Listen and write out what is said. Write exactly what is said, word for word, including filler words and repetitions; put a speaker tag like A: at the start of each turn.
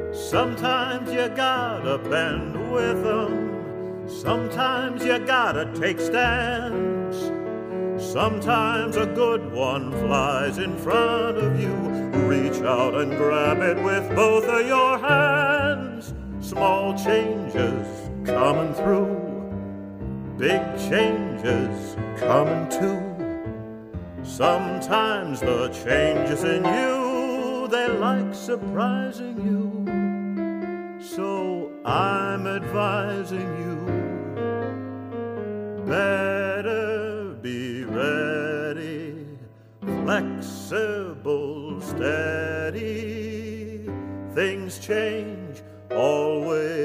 A: Sometimes you gotta bend with them. Sometimes you gotta take stands. Sometimes a good one flies in front of you. Reach out and grab it with both of your hands. Small changes coming through. Big changes coming too. Sometimes the changes in you, they like surprising you. So I'm advising you, better be ready, flexible, steady. Things change always.